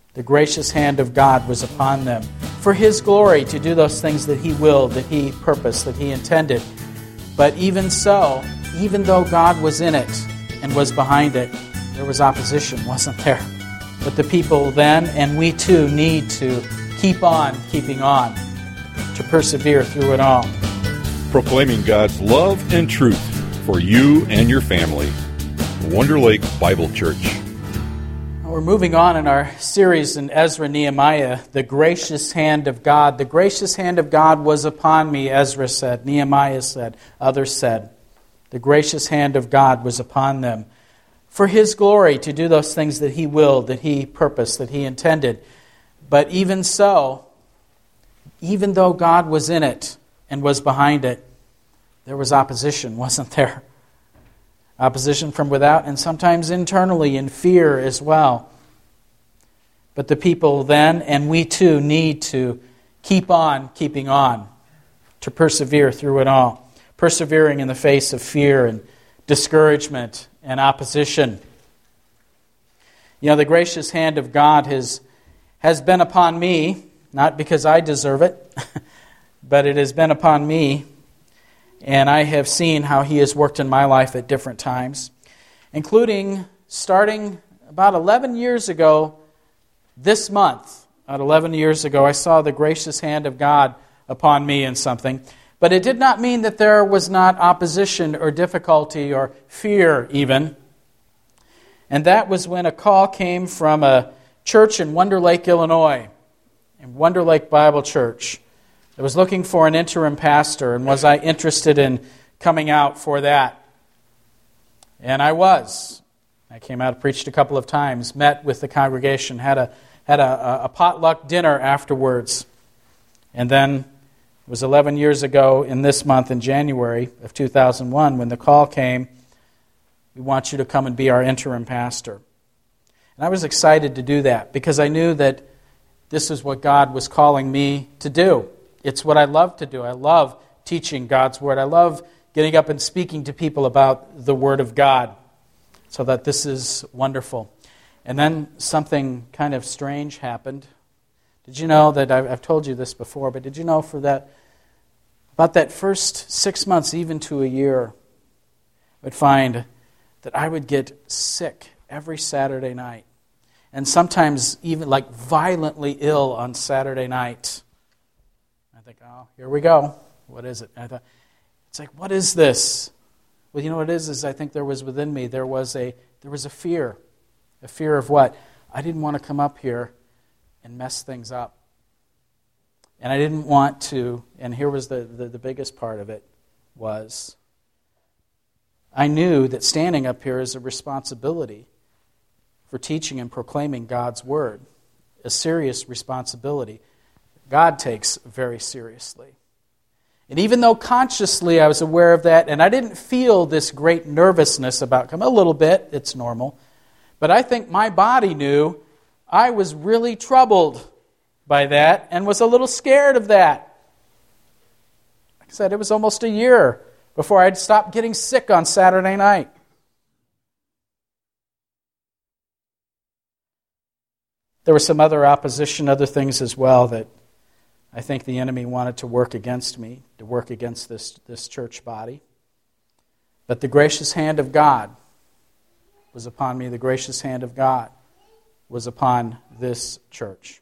The gracious hand of God was upon them for His glory, to do those things that He willed, that He purposed, that He intended. But even so, even though God was in it and was behind it, there was opposition, wasn't there? But the people then, and we too, need to keep on keeping on, to persevere through it all. Proclaiming God's love and truth for you and your family. Wonder Lake Bible Church. We're moving on in our series in Ezra Nehemiah, the gracious hand of God. The gracious hand of God was upon me, Ezra said, Nehemiah said, others said. The gracious hand of God was upon them for His glory, to do those things that He willed, that He purposed, that He intended. But even so, even though God was in it and was behind it, there was opposition, wasn't there? Opposition from without and sometimes internally in fear as well. But the people then, and we too, need to keep on keeping on, to persevere through it all. Persevering in the face of fear and discouragement and opposition. You know, the gracious hand of God has been upon me, not because I deserve it, but it has been upon me. And I have seen how He has worked in my life at different times, including starting about 11 years ago this month. About 11 years ago, I saw the gracious hand of God upon me in something. But it did not mean that there was not opposition or difficulty or fear even. And that was when a call came from a church in Wonder Lake, Illinois, in Wonder Lake Bible Church. I was looking for an interim pastor, and was I interested in coming out for that? And I was. I came out, preached a couple of times, met with the congregation, had a potluck dinner afterwards. And then it was 11 years ago in this month, in January of 2001, when the call came, we want you to come and be our interim pastor. And I was excited to do that because I knew that this is what God was calling me to do. It's what I love to do. I love teaching God's Word. I love getting up and speaking to people about the Word of God. So that this is wonderful. And then something kind of strange happened. Did you know that, I've told you this before, but did you know about that first 6 months, even to a year, I would find that I would get sick every Saturday night. And sometimes even like violently ill on Saturday night. I think, oh, here we go. What is it? And I thought, it's like, what is this? Well, you know what it is I think there was within me, there was a fear. A fear of what? I didn't want to come up here and mess things up. And I didn't want to, and here was the biggest part of it, was I knew that standing up here is a responsibility for teaching and proclaiming God's Word. A serious responsibility. God takes very seriously. And even though consciously I was aware of that, and I didn't feel this great nervousness about coming, a little bit, it's normal, but I think my body knew I was really troubled by that and was a little scared of that. Like I said, it was almost a year before I'd stopped getting sick on Saturday night. There was some other opposition, other things as well that I think the enemy wanted to work against me, to work against this church body. But the gracious hand of God was upon me. The gracious hand of God was upon this church.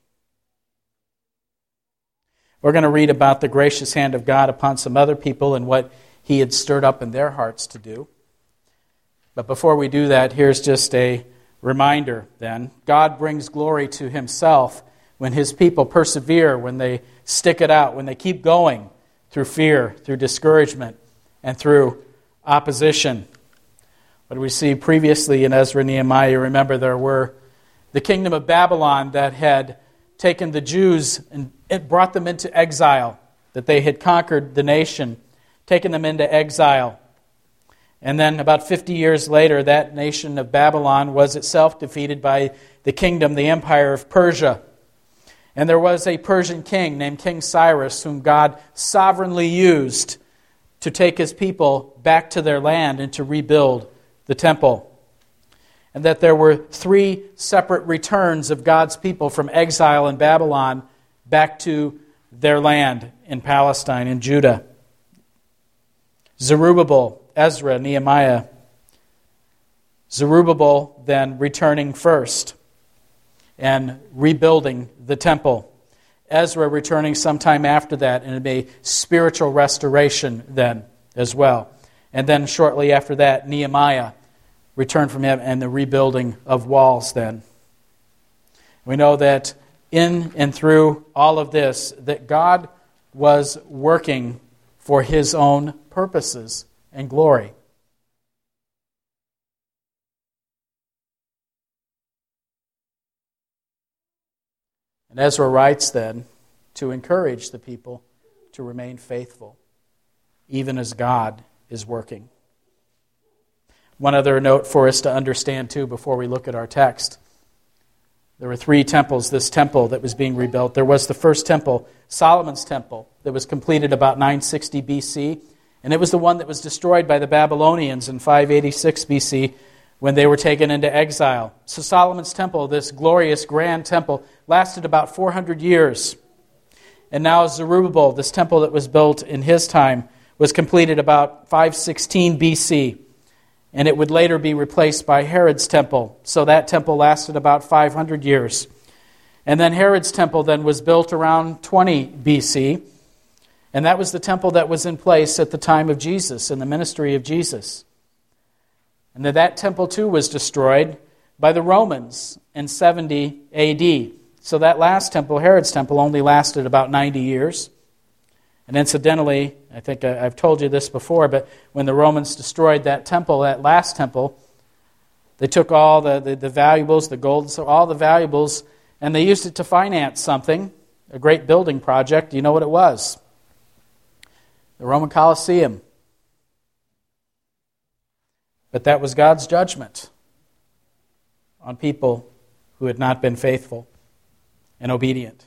We're going to read about the gracious hand of God upon some other people and what He had stirred up in their hearts to do. But before we do that, here's just a reminder then. God brings glory to Himself when His people persevere, when they stick it out, when they keep going through fear, through discouragement, and through opposition. What do we see previously in Ezra and Nehemiah? Remember, there were the kingdom of Babylon that had taken the Jews and it brought them into exile, that they had conquered the nation, taken them into exile. And then about 50 years later, that nation of Babylon was itself defeated by the kingdom, the empire of Persia. And there was a Persian king named King Cyrus, whom God sovereignly used to take his people back to their land and to rebuild the temple. and that there were 3 separate returns of God's people from exile in Babylon back to their land in Palestine and Judah. Zerubbabel, Ezra, Nehemiah. Zerubbabel then returning first and rebuilding the temple. Ezra returning sometime after that, and a spiritual restoration then as well. And then shortly after that, Nehemiah returned from him and the rebuilding of walls then. We know that in and through all of this, that God was working for His own purposes and glory. And Ezra writes then to encourage the people to remain faithful, even as God is working. One other note for us to understand too before we look at our text. There were 3 temples, this temple that was being rebuilt. There was the first temple, Solomon's temple, that was completed about 960 BC, and it was the one that was destroyed by the Babylonians in 586 BC when they were taken into exile. So Solomon's temple, this glorious grand temple, lasted about 400 years. And now Zerubbabel, this temple that was built in his time, was completed about 516 BC. And it would later be replaced by Herod's temple. So that temple lasted about 500 years. And then Herod's temple then was built around 20 BC. And that was the temple that was in place at the time of Jesus, in the ministry of Jesus. And that temple too was destroyed by the Romans in 70 AD. So that last temple, Herod's temple, only lasted about 90 years. And incidentally, I think I've told you this before, but when the Romans destroyed that temple, that last temple, they took all the valuables, the gold, so all the valuables, and they used it to finance something, a great building project. Do you know what it was? The Roman Colosseum. But that was God's judgment on people who had not been faithful and obedient.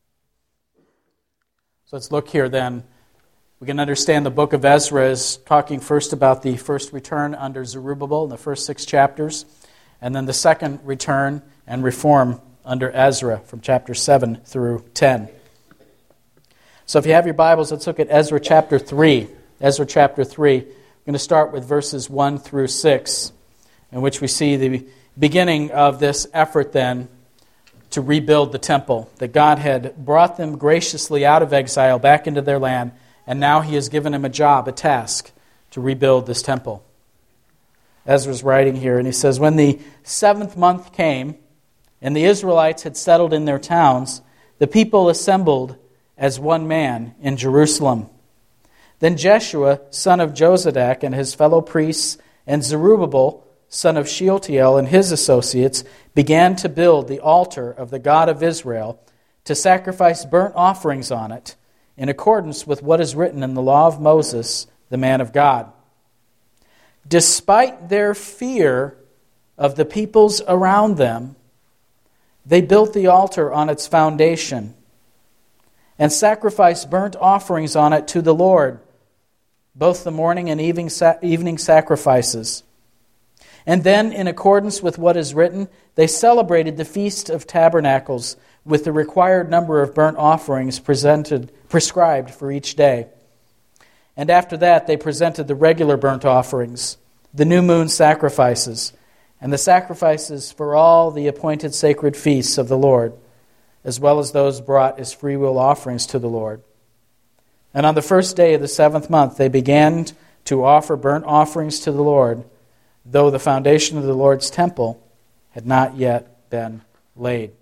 So let's look here then. We can understand the book of Ezra is talking first about the first return under Zerubbabel in the first 6 chapters, and then the second return and reform under Ezra from chapter 7 through 10. So if you have your Bibles, let's look at Ezra chapter 3. Ezra chapter 3. We're going to start with verses 1 through 6, in which we see the beginning of this effort then to rebuild the temple, that God had brought them graciously out of exile back into their land, and now He has given them a job, a task, to rebuild this temple. Ezra's writing here, and he says, "When the 7th month came, and the Israelites had settled in their towns, the people assembled as one man in Jerusalem. Then Jeshua, son of Jozadak, and his fellow priests, and Zerubbabel, son of Shealtiel, and his associates, began to build the altar of the God of Israel, to sacrifice burnt offerings on it, in accordance with what is written in the law of Moses, the man of God. Despite their fear of the peoples around them, they built the altar on its foundation, and sacrificed burnt offerings on it to the Lord, both the morning and evening sacrifices. And then, in accordance with what is written, they celebrated the Feast of Tabernacles with the required number of burnt offerings prescribed for each day. And after that, they presented the regular burnt offerings, the new moon sacrifices, and the sacrifices for all the appointed sacred feasts of the Lord, as well as those brought as freewill offerings to the Lord. And on the first day of the 7th month, they began to offer burnt offerings to the Lord, though the foundation of the Lord's temple had not yet been laid."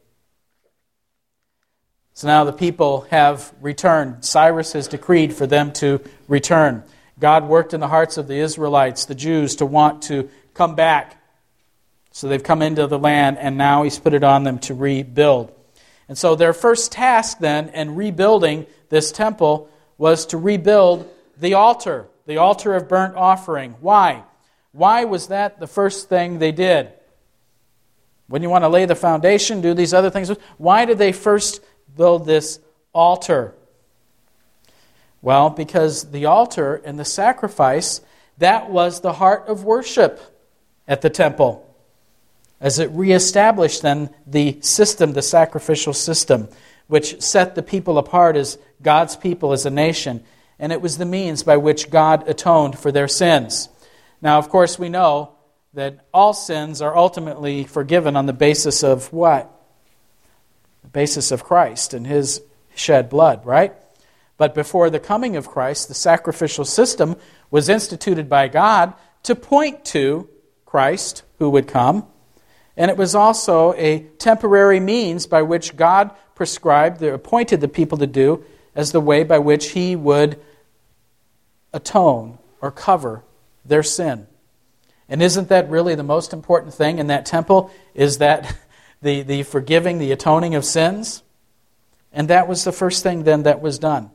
So now the people have returned. Cyrus has decreed for them to return. God worked in the hearts of the Israelites, the Jews, to want to come back. So they've come into the land, and now He's put it on them to rebuild. And so their first task then in rebuilding this temple was to rebuild the altar of burnt offering. Why? Why was that the first thing they did? When you want to lay the foundation, do these other things. Why did they first build this altar? Well, because the altar and the sacrifice, that was the heart of worship at the temple. as it reestablished then the system, the sacrificial system, which set the people apart as God's people, as a nation. And it was the means by which God atoned for their sins. Now, of course, we know that all sins are ultimately forgiven on the basis of what? The basis of Christ and His shed blood, right? But before the coming of Christ, the sacrificial system was instituted by God to point to Christ who would come. And it was also a temporary means by which God prescribed, appointed the people to do, as the way by which He would atone or cover their sin. And isn't that really the most important thing in that temple? Is that the forgiving, the atoning of sins? And that was the first thing then that was done.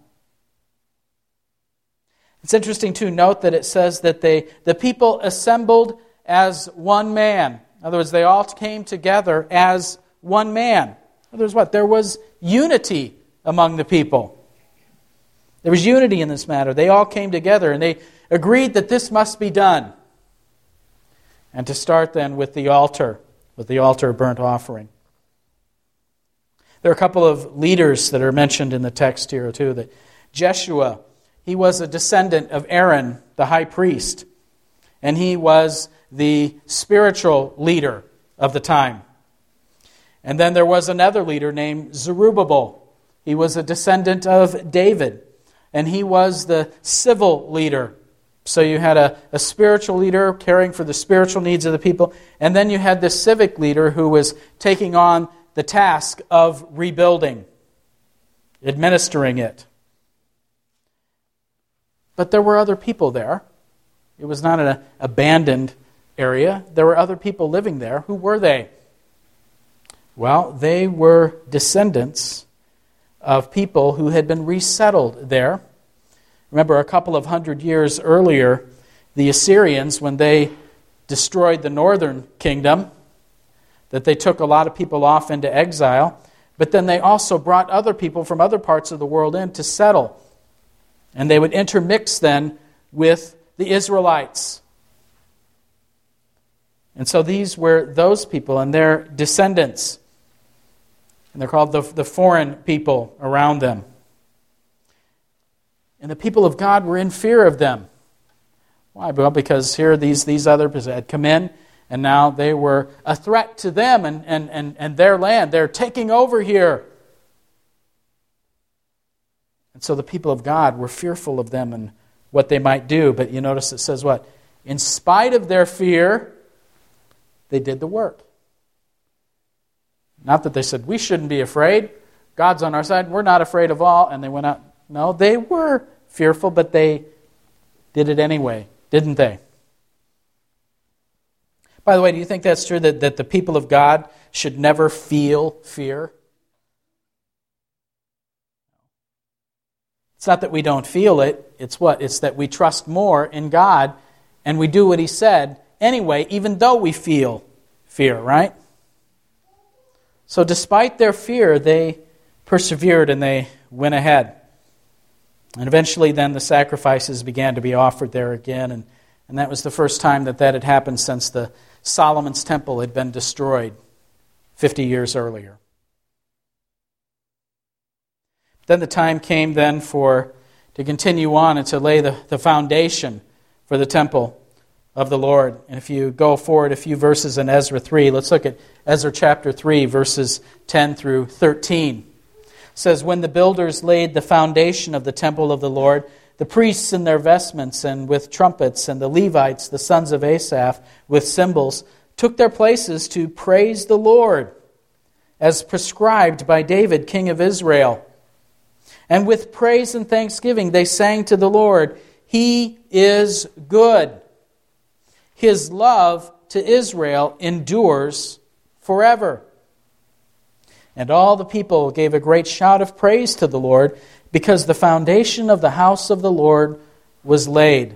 It's interesting to note that it says that the people assembled as one man. In other words, they all came together as one man. In other words, what? There was unity among the people. There was unity in this matter. They all came together and they agreed that this must be done. And to start then with the altar burnt offering. There are a couple of leaders that are mentioned in the text here too. That Jeshua, he was a descendant of Aaron, the high priest. And he was the spiritual leader of the time. And then there was another leader named Zerubbabel. He was a descendant of David. And he was the civil leader. So you had a spiritual leader caring for the spiritual needs of the people. And then you had the civic leader who was taking on the task of rebuilding, administering it. But there were other people there. It was not an abandoned area. There were other people living there. Who were they? Well, they were descendants of people who had been resettled there. Remember, a couple of hundred years earlier, the Assyrians, when they destroyed the northern kingdom, that they took a lot of people off into exile, but then they also brought other people from other parts of the world in to settle. And they would intermix then with the Israelites. And so these were those people and their descendants. And they're called the foreign people around them. And the people of God were in fear of them. Why? Well, because here these others had come in, and now they were a threat to them and their land. They're taking over here. And so the people of God were fearful of them and what they might do. But you notice it says what? In spite of their fear, they did the work. Not that they said, we shouldn't be afraid. God's on our side. We're not afraid of all. And they went out. No, they were fearful, but they did it anyway, didn't they? By the way, do you think that's true, that the people of God should never feel fear? It's not that we don't feel it. It's what? It's that we trust more in God and we do what He said anyway, even though we feel fear, right? So despite their fear, they persevered and they went ahead. And eventually then the sacrifices began to be offered there again. And that was the first time that had happened since the Solomon's temple had been destroyed 50 years earlier. Then the time came then to continue on and to lay the foundation for the temple of the Lord. And if you go forward a few verses in Ezra 3, let's look at Ezra chapter 3, verses 10 through 13. It says, when the builders laid the foundation of the temple of the Lord, the priests in their vestments and with trumpets, and the Levites, the sons of Asaph, with cymbals, took their places to praise the Lord, as prescribed by David, king of Israel. And with praise and thanksgiving they sang to the Lord, He is good. His love to Israel endures forever. And all the people gave a great shout of praise to the Lord, because the foundation of the house of the Lord was laid.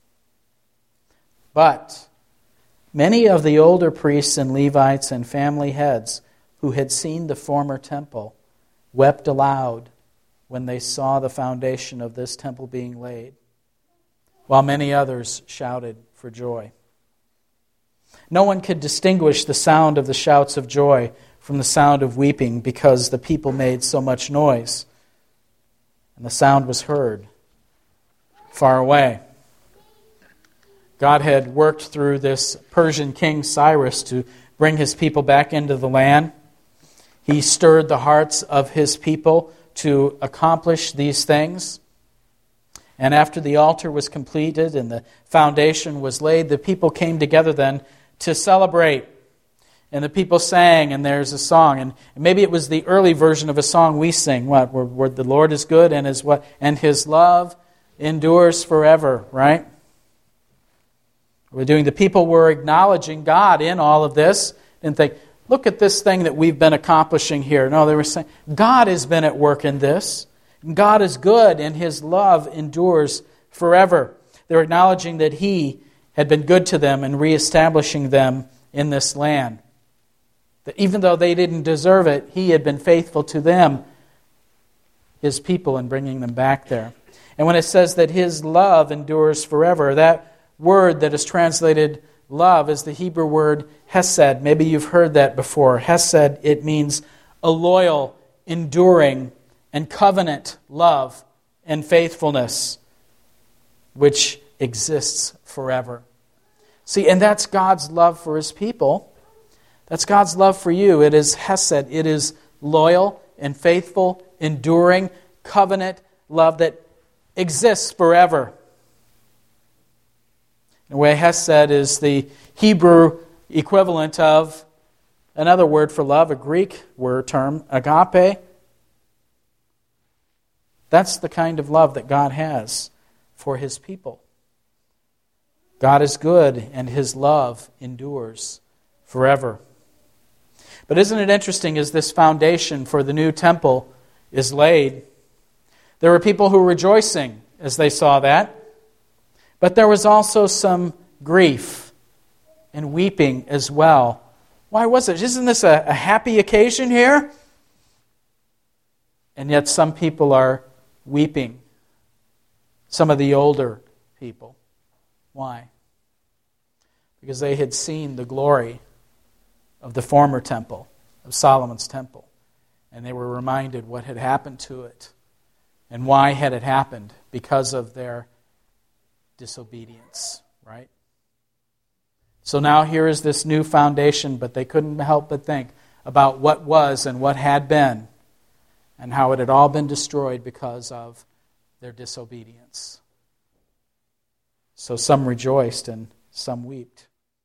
But many of the older priests and Levites and family heads who had seen the former temple wept aloud when they saw the foundation of this temple being laid, while many others shouted for joy. No one could distinguish the sound of the shouts of joy from the sound of weeping because the people made so much noise. And the sound was heard far away. God had worked through this Persian king Cyrus to bring his people back into the land. He stirred the hearts of his people to accomplish these things. And after the altar was completed and the foundation was laid, the people came together then to celebrate. And the people sang, and there's a song. And maybe it was the early version of a song we sing, where the Lord is good and His love endures forever, right? The people were acknowledging God in all of this. Didn't think, look at this thing that we've been accomplishing here. No, they were saying, God has been at work in this. God is good, and His love endures forever. They were acknowledging that He had been good to them and reestablishing them in this land. That even though they didn't deserve it, He had been faithful to them, His people, in bringing them back there. And when it says that His love endures forever, that word that is translated love is the Hebrew word hesed. Maybe you've heard that before. Hesed, it means a loyal, enduring, and covenant love and faithfulness which exists forever. See, and that's God's love for His people. That's God's love for you. It is hesed. It is loyal and faithful, enduring, covenant love that exists forever. In a way, hesed is the Hebrew equivalent of another word for love, a Greek word term, agape. That's the kind of love that God has for His people. God is good, and His love endures forever. But isn't it interesting, as this foundation for the new temple is laid, there were people who were rejoicing as they saw that, but there was also some grief and weeping as well. Why was it? Isn't this a happy occasion here? And yet some people are weeping. Some of the older people. Why? Because they had seen the glory of the former temple, of Solomon's temple. And they were reminded what had happened to it. And why had it happened? Because of their disobedience, right? So now here is this new foundation, but they couldn't help but think about what was and what had been, and how it had all been destroyed because of their disobedience. So some rejoiced and some wept.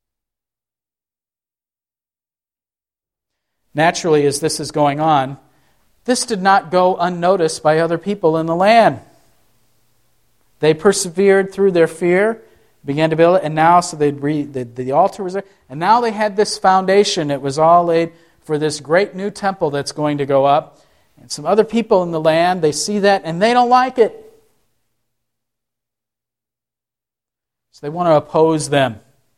Naturally, as this is going on, this did not go unnoticed by other people in the land. They persevered through their fear, began to build it, and now, so the altar was there, and now they had this foundation. It was all laid for this great new temple that's going to go up. And some other people in the land, they see that, and they don't like it. So they want to oppose them.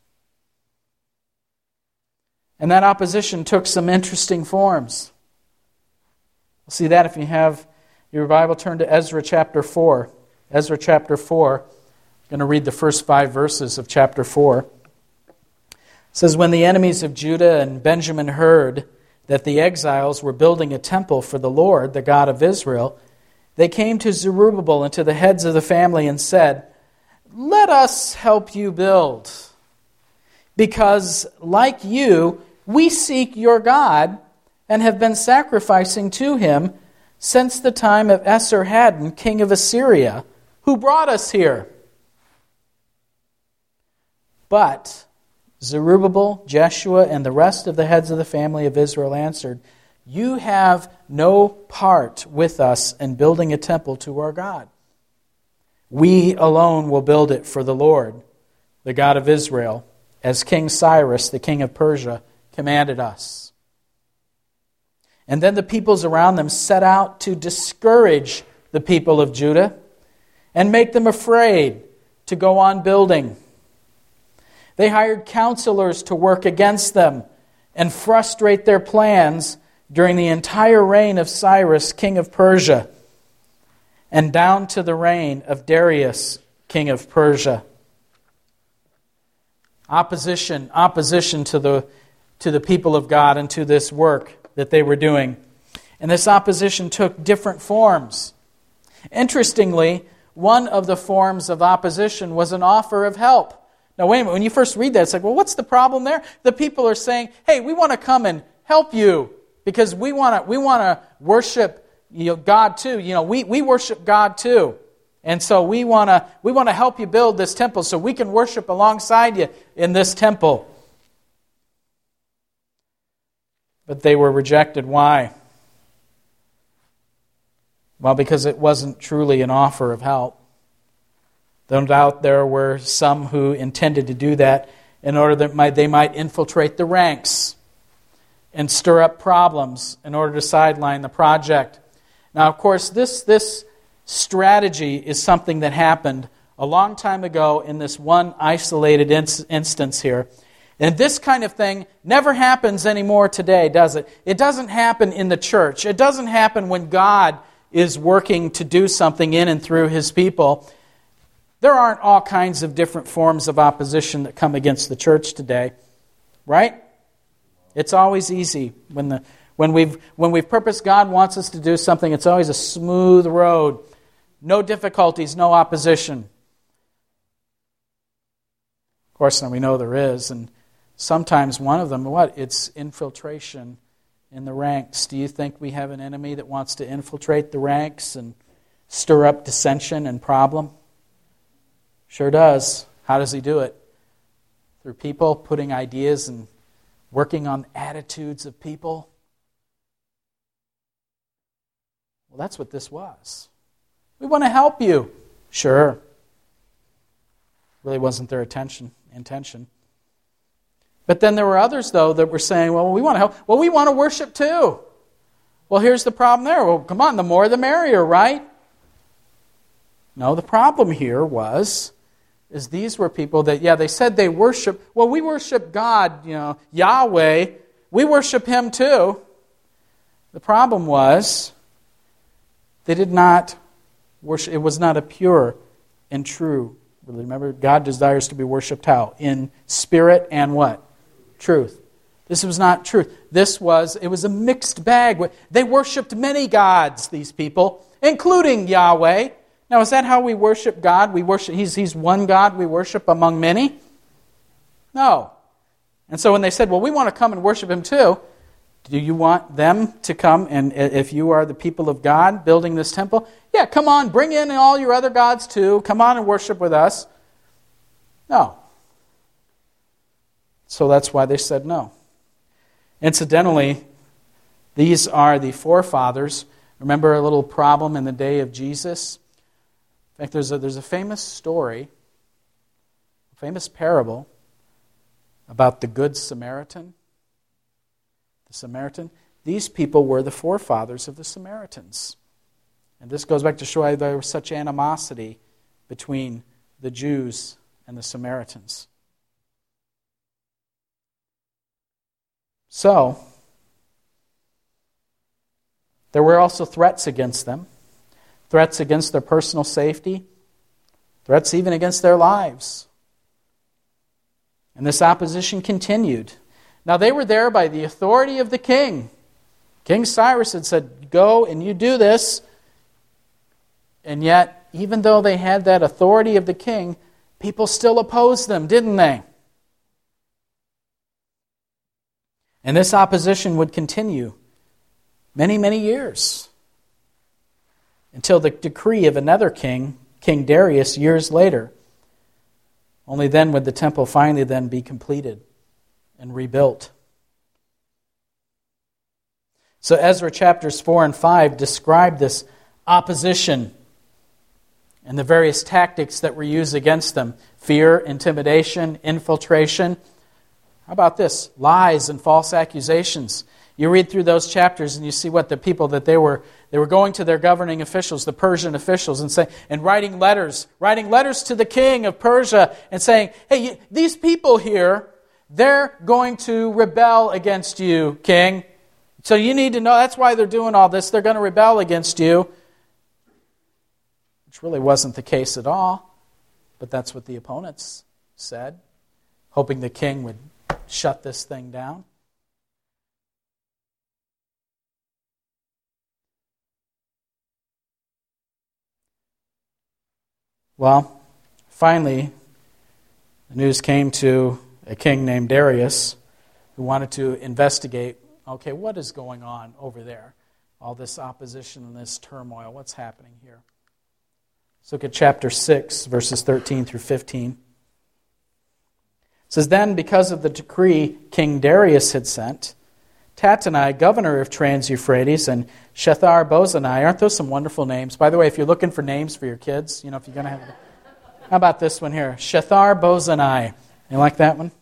And that opposition took some interesting forms. We'll see that if you have your Bible, turn to Ezra chapter 4. Ezra chapter 4. I'm going to read the first 5 verses of chapter 4. It says, "When the enemies of Judah and Benjamin heard that the exiles were building a temple for the Lord, the God of Israel, they came to Zerubbabel and to the heads of the family and said, 'Let us help you build. Because, like you, we seek your God and have been sacrificing to Him since the time of Esarhaddon, king of Assyria, who brought us here.' But Zerubbabel, Jeshua, and the rest of the heads of the family of Israel answered, 'You have no part with us in building a temple to our God. We alone will build it for the Lord, the God of Israel, as King Cyrus, the king of Persia, commanded us.' And then the peoples around them set out to discourage the people of Judah and make them afraid to go on building. They hired counselors to work against them and frustrate their plans during the entire reign of Cyrus, king of Persia, and down to the reign of Darius, king of Persia. Opposition to the people of God and to this work that they were doing. And this opposition took different forms. Interestingly, one of the forms of opposition was an offer of help. Now wait a minute, when you first read that, it's like, well, what's the problem there? The people are saying, hey, we want to come and help you because we want to worship God too. We worship God too. And so we want to help you build this temple so we can worship alongside you in this temple. But they were rejected. Why? Well, because it wasn't truly an offer of help. No doubt there were some who intended to do that in order that they might infiltrate the ranks and stir up problems in order to sideline the project. Now, of course, this strategy is something that happened a long time ago in this one isolated instance here. And this kind of thing never happens anymore today, does it? It doesn't happen in the church. It doesn't happen when God is working to do something in and through His people. There aren't all kinds of different forms of opposition that come against the church today, right? It's always easy when we've purposed God wants us to do something. It's always a smooth road, no difficulties, no opposition. Of course, now we know there is, and sometimes one of them, it's infiltration in the ranks. Do you think we have an enemy that wants to infiltrate the ranks and stir up dissension and problem? Sure does. How does he do it? Through people putting ideas and working on attitudes of people? Well, that's what this was. We want to help you. Sure. Really wasn't their intention. But then there were others, though, that were saying, well, we want to help. Well, we want to worship too. Well, here's the problem there. Well, come on, the more the merrier, right? No, the problem here is these were people that, they said they worship. Well, we worship God, Yahweh. We worship Him too. The problem was they did not worship. It was not a pure and true. Remember, God desires to be worshipped how? In spirit and what? Truth. This was not truth. It was a mixed bag. They worshipped many gods, these people, including Yahweh. Now, is that how we worship God? We worship. He's one God we worship among many? No. And so when they said, well, we want to come and worship Him too, do you want them to come and if you are the people of God building this temple? Yeah, come on, bring in all your other gods too. Come on and worship with us. No. So that's why they said no. Incidentally, these are the forefathers. Remember a little problem in the day of Jesus? In fact, there's a famous story, a famous parable about the Good Samaritan. The Samaritan. These people were the forefathers of the Samaritans. And this goes back to show why there was such animosity between the Jews and the Samaritans. So, there were also threats against them. Threats against their personal safety. Threats even against their lives. And this opposition continued. Now they were there by the authority of the king. King Cyrus had said, go and you do this. And yet, even though they had that authority of the king, people still opposed them, didn't they? And this opposition would continue many, many years until the decree of another king, King Darius, years later. Only then would the temple finally then be completed and rebuilt. So Ezra chapters 4 and 5 describe this opposition and the various tactics that were used against them. Fear, intimidation, infiltration. How about this? Lies and false accusations. You read through those chapters and you see what the people that they were going to their governing officials, the Persian officials, and writing letters to the king of Persia and saying, hey, these people here, they're going to rebel against you, king. So you need to know that's why they're doing all this. They're going to rebel against you. Which really wasn't the case at all. But that's what the opponents said. hoping the king would shut this thing down. Well, finally, the news came to a king named Darius who wanted to investigate, okay, what is going on over there? All this opposition and this turmoil, what's happening here? Let's look at chapter 6, verses 13 through 15. It says, Then, because of the decree King Darius had sent, Tattenai, governor of Trans-Euphrates, and Shethar-Bozenai, aren't those some wonderful names? By the way, if you're looking for names for your kids, if you're going to have... How about this one here? Shethar-Bozenai. You like that one?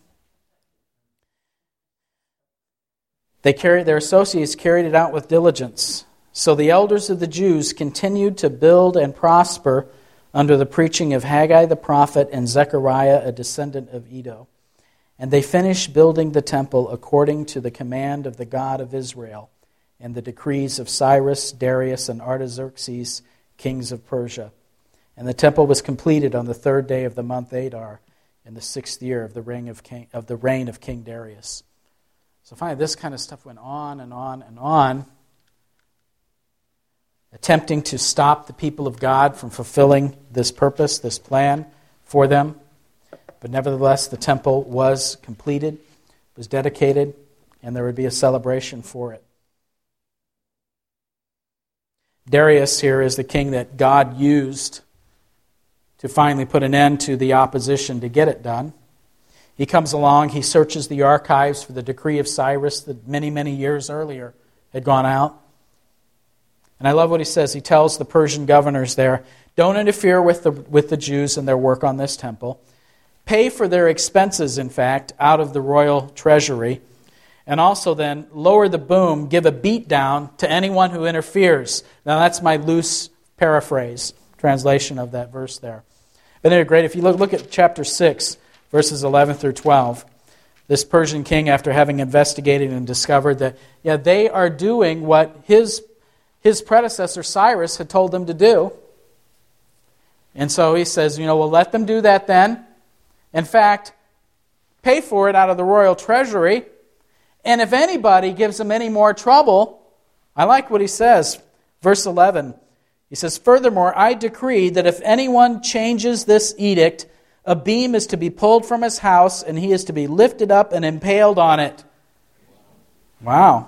Their associates carried it out with diligence. So the elders of the Jews continued to build and prosper under the preaching of Haggai the prophet and Zechariah, a descendant of Iddo. And they finished building the temple according to the command of the God of Israel and the decrees of Cyrus, Darius, and Artaxerxes, kings of Persia. And the temple was completed on the 3rd day of the month Adar, in the 6th year of the reign of King Darius. So finally, this kind of stuff went on and on and on, attempting to stop the people of God from fulfilling this purpose, this plan for them. But nevertheless, the temple was completed, was dedicated, and there would be a celebration for it. Darius here is the king that God used to finally put an end to the opposition to get it done. He comes along, he searches the archives for the decree of Cyrus that many, many years earlier had gone out. And I love what he says. He tells the Persian governors there, don't interfere with the Jews and their work on this temple. Pay for their expenses, in fact, out of the royal treasury. And also then lower the boom, give a beat down to anyone who interferes. Now that's my loose paraphrase, translation of that verse there. But they're great. If you look at chapter 6, verses 11 through 12, this Persian king, after having investigated and discovered that, they are doing what his predecessor Cyrus had told them to do. And so he says, we'll let them do that then. In fact, pay for it out of the royal treasury. And if anybody gives them any more trouble, I like what he says. Verse 11, he says, Furthermore, I decree that if anyone changes this edict, a beam is to be pulled from his house, and he is to be lifted up and impaled on it. Wow.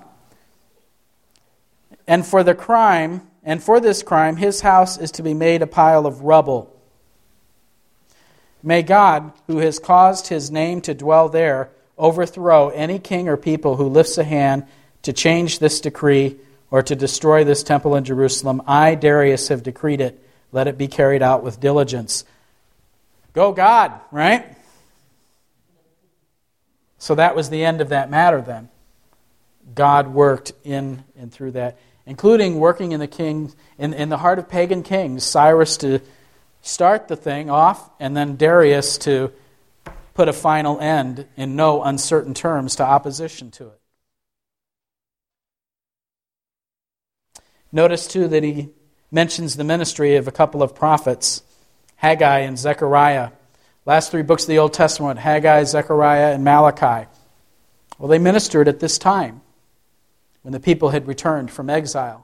And for this crime, his house is to be made a pile of rubble. May God, who has caused his name to dwell there, overthrow any king or people who lifts a hand to change this decree or to destroy this temple in Jerusalem. I, Darius, have decreed it. Let it be carried out with diligence. Go God, right? So that was the end of that matter then. God worked in and through that, including working in the heart of pagan kings, Cyrus to start the thing off, and then Darius to put a final end in no uncertain terms to opposition to it. Notice too that he mentions the ministry of a couple of prophets, Haggai and Zechariah. Last 3 books of the Old Testament, Haggai, Zechariah, and Malachi. Well, they ministered at this time when the people had returned from exile.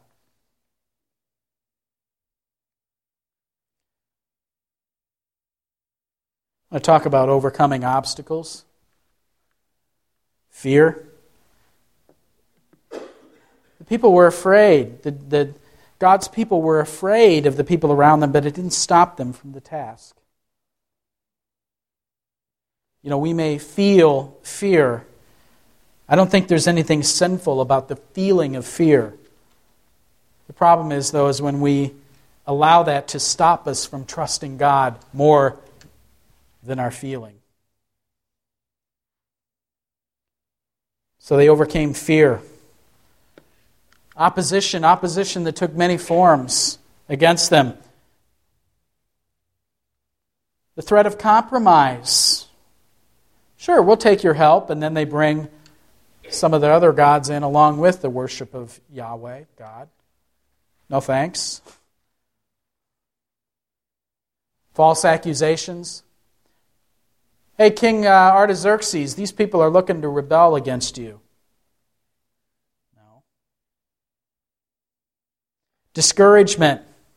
I talk about overcoming obstacles, fear. The people were afraid. God's people were afraid of the people around them, but it didn't stop them from the task. We may feel fear. I don't think there's anything sinful about the feeling of fear. The problem is when we allow that to stop us from trusting God more than our feeling. So they overcame fear. Opposition that took many forms against them. The threat of compromise. Sure, we'll take your help, and then they bring some of the other gods in along with the worship of Yahweh, God. No thanks. False accusations. Hey, King Artaxerxes, these people are looking to rebel against you. No. Discouragement.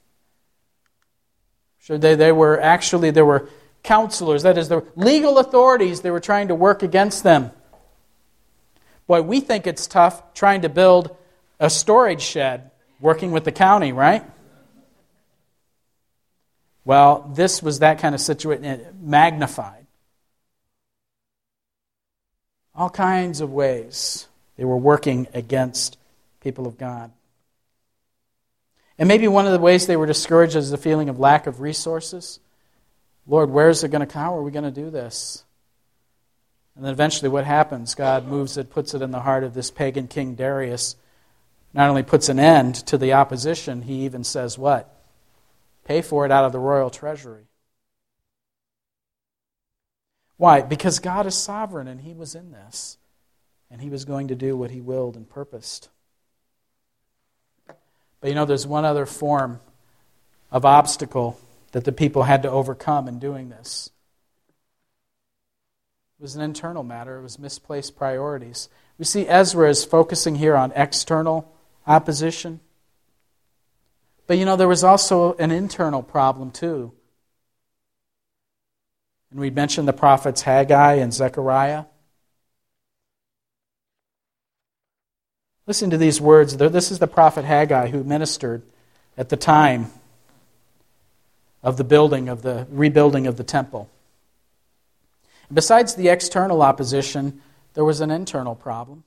Sure, there were counselors, that is, the legal authorities, they were trying to work against them. Boy, we think it's tough trying to build a storage shed working with the county, right? Well, this was that kind of situation, magnified. All kinds of ways they were working against people of God. And maybe one of the ways they were discouraged is the feeling of lack of resources. Lord, where is it going to come? How are we going to do this? And then eventually what happens? God moves it, puts it in the heart of this pagan king Darius. Not only puts an end to the opposition, he even says what? Pay for it out of the royal treasury. Why? Because God is sovereign and He was in this. And He was going to do what He willed and purposed. But there's one other form of obstacle that the people had to overcome in doing this. It was an internal matter. It was misplaced priorities. We see Ezra is focusing here on external opposition. But there was also an internal problem too. And we mentioned the prophets Haggai and Zechariah. Listen to these words. This is the prophet Haggai who ministered at the time of the rebuilding of the temple. Besides the external opposition, there was an internal problem.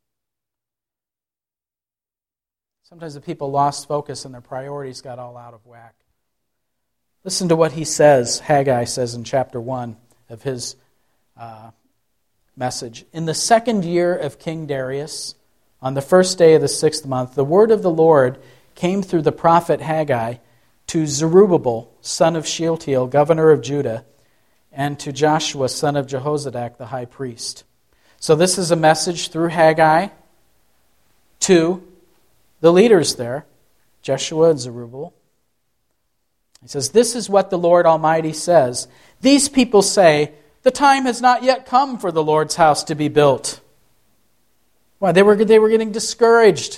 Sometimes the people lost focus and their priorities got all out of whack. Listen to what he says, Haggai says in chapter 1 of his message. In the second year of King Darius, on the first day of the 6th month, the word of the Lord came through the prophet Haggai to Zerubbabel, son of Shealtiel, governor of Judah, and to Joshua, son of Jehozadak, the high priest. So this is a message through Haggai to the leaders there, Joshua and Zerubbabel. He says, this is what the Lord Almighty says. These people say, the time has not yet come for the Lord's house to be built. Why? They were getting discouraged.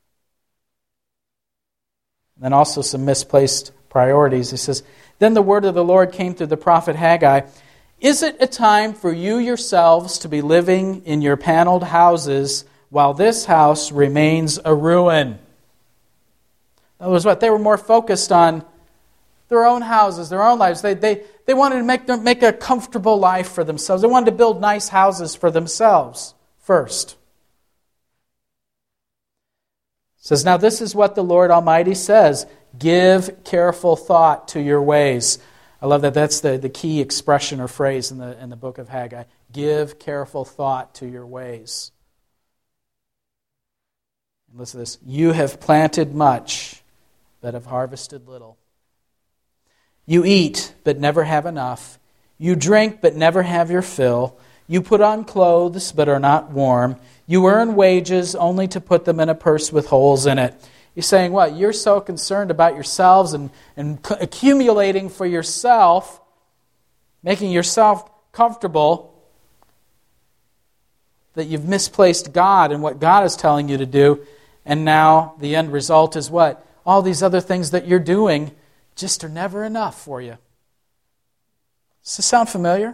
And then also some misplaced priorities. He says, then the word of the Lord came through the prophet Haggai. Is it a time for you yourselves to be living in your paneled houses while this house remains a ruin? In other words, what? They were more focused on their own houses, their own lives. They wanted to make a comfortable life for themselves. They wanted to build nice houses for themselves first. It says, now this is what the Lord Almighty says. Give careful thought to your ways. I love that. That's the key expression or phrase in the book of Haggai. Give careful thought to your ways. And listen to this. You have planted much, but have harvested little. You eat, but never have enough. You drink, but never have your fill. You put on clothes, but are not warm. You earn wages only to put them in a purse with holes in it. You're saying, what? You're so concerned about yourselves and accumulating for yourself, making yourself comfortable, that you've misplaced God and what God is telling you to do. And now the end result is what? All these other things that you're doing just are never enough for you. Does this sound familiar?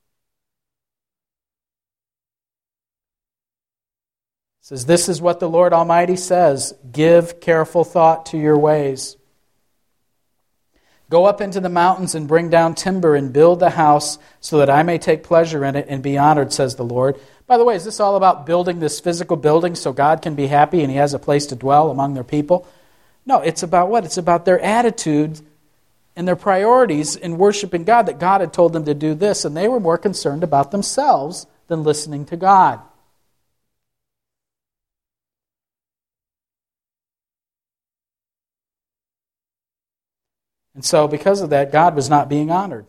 It says, this is what the Lord Almighty says. Give careful thought to your ways. Go up into the mountains and bring down timber and build the house so that I may take pleasure in it and be honored, says the Lord. By the way, is this all about building this physical building so God can be happy and He has a place to dwell among their people? No, it's about what? It's about their attitude and their priorities in worshiping God, that God had told them to do this, and they were more concerned about themselves than listening to God. And so, because of that, God was not being honored.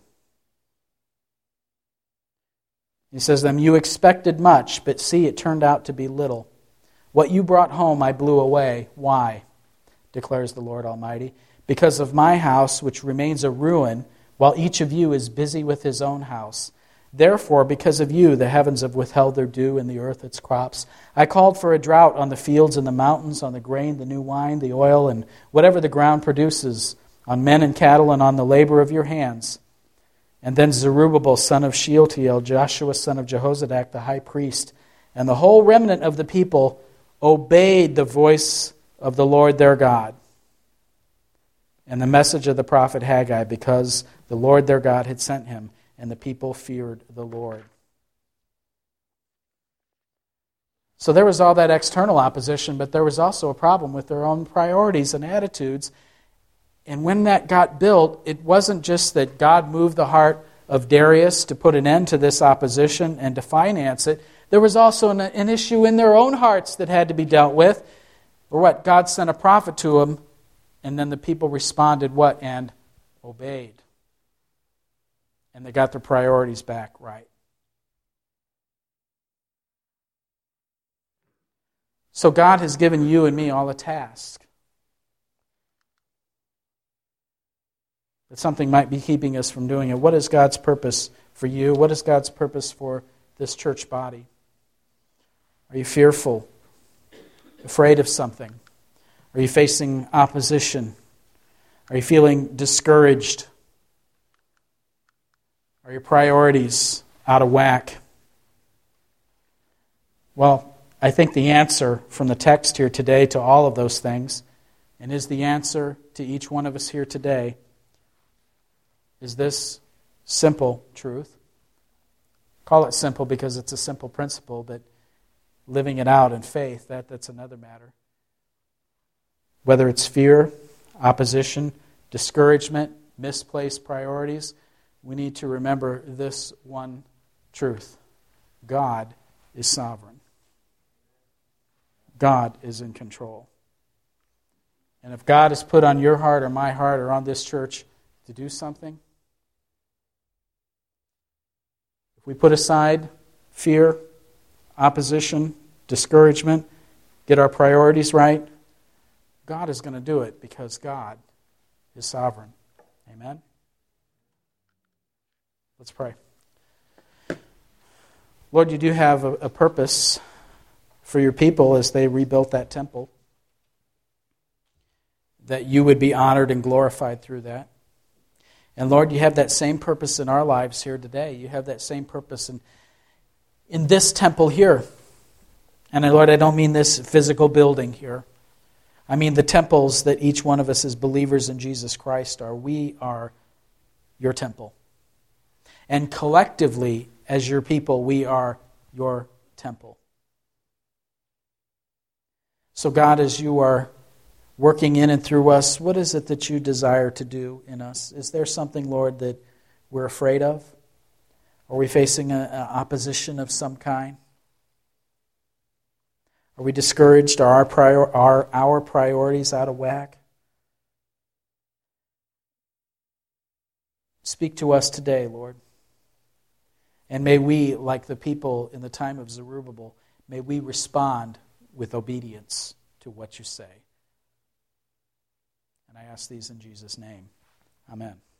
He says to them, you expected much, but see, it turned out to be little. What you brought home I blew away. Why? Declares the Lord Almighty. Because of my house, which remains a ruin, while each of you is busy with his own house. Therefore, because of you, the heavens have withheld their dew and the earth its crops. I called for a drought on the fields and the mountains, on the grain, the new wine, the oil, and whatever the ground produces, on men and cattle and on the labor of your hands. And then Zerubbabel, son of Shealtiel, Joshua, son of Jehozadak, the high priest, and the whole remnant of the people obeyed the voice of the Lord their God and the message of the prophet Haggai, because the Lord their God had sent him, and the people feared the Lord. So there was all that external opposition, but there was also a problem with their own priorities and attitudes. And when that got built, it wasn't just that God moved the heart of Darius to put an end to this opposition and to finance it. There was also an issue in their own hearts that had to be dealt with. Or what? God sent a prophet to them, and then the people responded what? And obeyed. And they got their priorities back right. So God has given you and me all a task. But something might be keeping us from doing it. What is God's purpose for you? What is God's purpose for this church body? Are you fearful? Afraid of something? Are you facing opposition? Are you feeling discouraged? Are your priorities out of whack? Well, I think the answer from the text here today to all of those things, and is the answer to each one of us here today, is this simple truth. Call it simple because it's a simple principle, but living it out in faith, that's another matter. Whether it's fear, opposition, discouragement, misplaced priorities, we need to remember this one truth. God is sovereign. God is in control. And if God has put on your heart or my heart or on this church to do something, if we put aside fear, opposition, discouragement, get our priorities right, God is going to do it because God is sovereign. Amen? Let's pray. Lord, you do have a purpose for your people as they rebuilt that temple, that you would be honored and glorified through that. And Lord, you have that same purpose in our lives here today. You have that same purpose in this temple here. And Lord, I don't mean this physical building here. I mean the temples that each one of us as believers in Jesus Christ are. We are your temple. And collectively, as your people, we are your temple. So God, as you are working in and through us, what is it that you desire to do in us? Is there something, Lord, that we're afraid of? Are we facing an opposition of some kind? Are we discouraged? Are our priorities out of whack? Speak to us today, Lord. And may we, like the people in the time of Zerubbabel, may we respond with obedience to what you say. And I ask these in Jesus' name. Amen.